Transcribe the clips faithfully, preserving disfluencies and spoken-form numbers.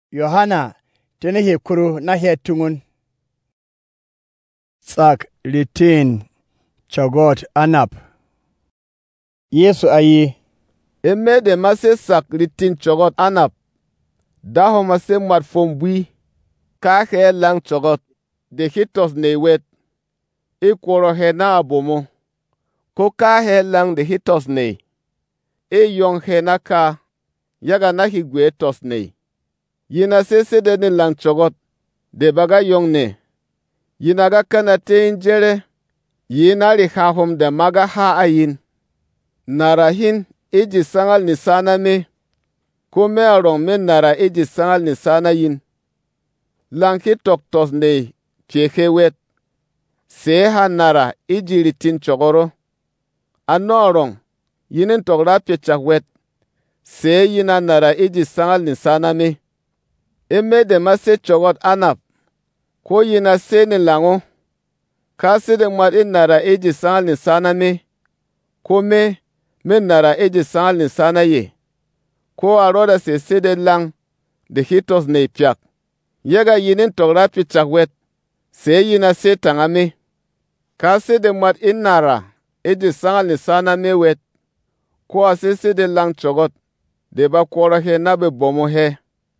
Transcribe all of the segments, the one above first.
Yohana tene he kuru na he tungun. Tsak litin chogot anap. Yesu ayi. Eme de mase sak litin chogot anap. Daho mase mat fombui. Ka he lang chogot. De hitos ne wet. E kworo he na abomo. Ko ka he lang de hitos ne. E yong he na ka. Yaga na higwe tos ne. Yina se se de ne lang chogot. De baga yong ne. Yina ga kana te injere. Yina li ha hom de maga ha ayin. Narahin iji sangal ni sana me. Ko me arong me nara iji sangal ni sana yin. Lang hi tok tos ne. Pye wet. Se ha nara iji litin chogoro. Ano arong. Yinin tok ra pye chak wet. Se yina nara iji sangal ni sana me. Eme de mase chogot anap. Ko yina se ni lango. Ka se de mat in nara iji sangal ni sana me. Ko me, me nara iji sangal ni sana ye. Ko aroda se se de lang. De hitos ne pyak. Yaga yinin tok ra pye chak wet. Se yina se tanga me. Ka se de mat in nara iji sangal ni sana me wet. Ko a se se de lang chogot. De ba kworo he na be bomo he.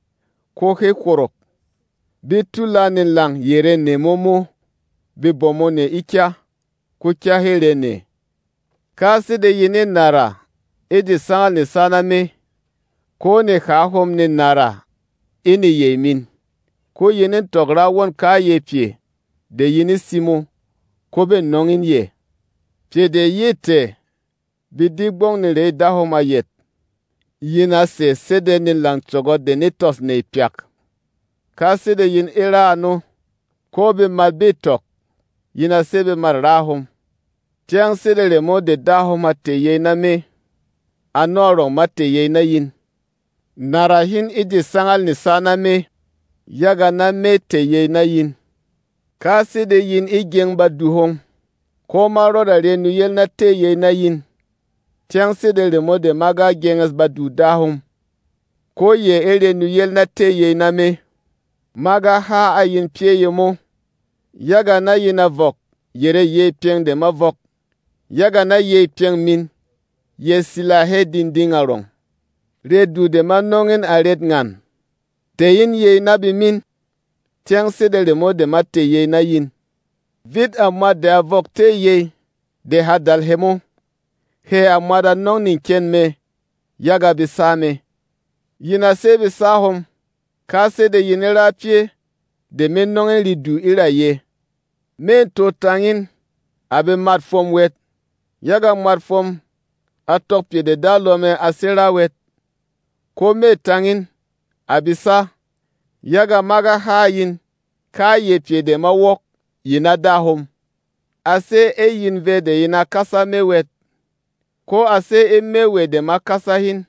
Ko he korok. Bi tula ni lang yere ne momo. Bi bomo ne ikya. Ko kya hele ne. Ka se de yini nara. Iji sangal ni sana me. Ko ne ha hom ni nara. Ini ye min. Ko yini togra won ka ye pye. De yini simo. Ko be nongin ye. Pye de ye te. Bi digbong ni le da hom ayet. Yina se se de ni lang chogot de ni tos ne pyak. Ka se de yin ira ano. Ko be mal be tok. Yina se be mal rahom. Tiang se de le mo de da hom ate ye na me. Anorong mate ye na yin. Narahin iji sangal ni sana me. Yaga na me te ye na yin. Ka se de yin igeng ba duhong. Ko ma roda re nu yel na te ye na yin. Tiang se de le mo de maga gengas ba du dahom. Ko ye ere nu yel na te ye na me. Maga ha ayin pye ye mo. Yaga na yina vok. Yere ye pieng de ma vok. Yaga na ye pieng min. Ye sila he din ding arong. Re du de ma nongen a red ngan. Te yin ye na bi min. Tiang se de le mo de ma te ye na yin. Vid a ma de a vok te ye. De ha dal he mo. He a ma da nong nin ken me. Yaga bi sa me. Yina se bi sa hom. Ka se de yin ra pye. De men nongen li du ira ye. Men to tangin. Abe mat fom wet. Yaga mat fom. A tok pye de dalo me asera wet. Ko me tangin. Abisa. Yaga maga ha yin. Ka ye pye de ma wok. Yina da hom. Ase e yin ve de yina kasa me wet. Ko ase e me we de ma kasa hin.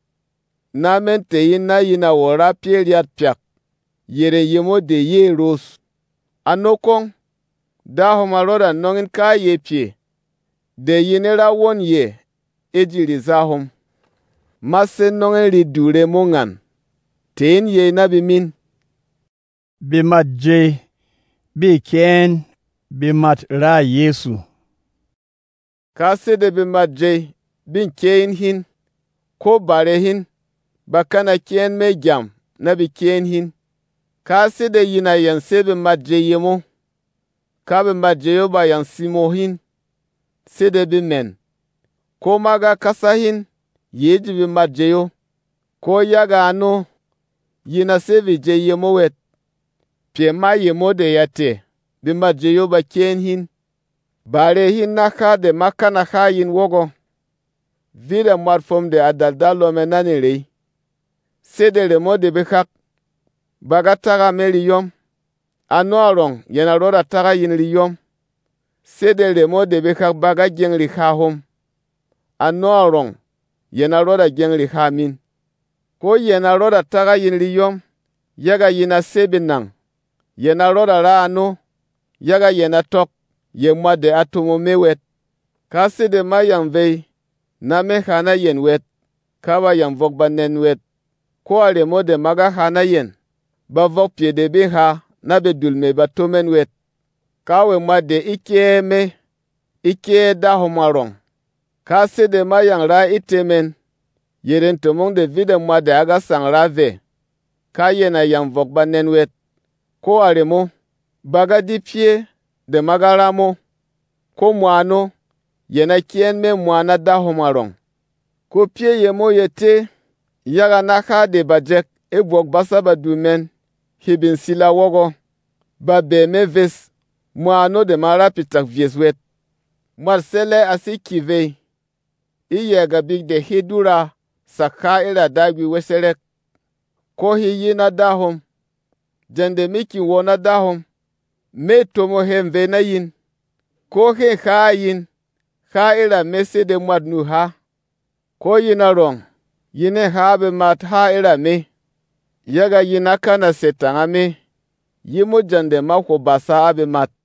Na men te yin na yina wora pye riat pyak. Yere yemo de ye ros. Anokong. Da hom aroda nongin ka ye pye. De yinera won ye. Eji li za hom. Mase nongen li dure mongan. Ten ye na bi min. Bi mat je. Bi ken. Bi mat ra Yesu. Ka se de bi mat je. Bin ken hin. Ko bare hin. Bakana ken me jam. Na bi ken hin. Ka se de yina yan se bi mat je yemo. Ka bi mat je yo ba yan simo hin. Se de bi men. Ko maga kasa hin. Yeji bi mat je yo. Ko yaga ano. Yina se bi je yemo wet. Pye ma yemo de yate. Bi mat je yo ba ken hin. Bare hin na ka de makana ka yin wogo. Vide mat fom de adaldalo me nani rei. Se de le mo de bi kak. Baga taga me li yom. Ano arong yena roda taga yin li yom. Se de le mo de bi kak baga jeng li ha hom. Ano arong yena roda jeng li ha min. Ko yena roda taga yin li yom. Yaga yina sebi nang. Yena roda ra ano. Yaga yena tok. Ye mwa de atomo me wet. Ka se de ma yang vei. Na me hana yen wet. Ka wa yang vok ba nen wet. Ko ale mo de maga hana yen. ba vok pie de bi ha na be dulme ba tomen wet. Ka we ma de ike me ike da homarong. Ka se de ma yang ra itemen. Yeren tomong de vide ma de aga sang ra ve. Ka yena yang vok ba nen wet. Ko aremo baga di pie de magaramo. Ko mwano yena kien me mwana da homarong. Ko pie yemo yete yaga na ha de bajek e vok basa ba dumen hibin sila wogo. Ba be me ves mwano de mara pitak vies wet. Marsele asi kive. Iye ga big de hidura sakha ira dagwi weserek. Ko hi yina dahom. Jende miki wona dahom. Me tomo hemve na yin. Ko he ha yin. Ha ira mese de madnu ha. Ko yina rong. Yine ha be mat ha ira me. Yaga yina kana setanga me. Yimo jande mako basa abe mat.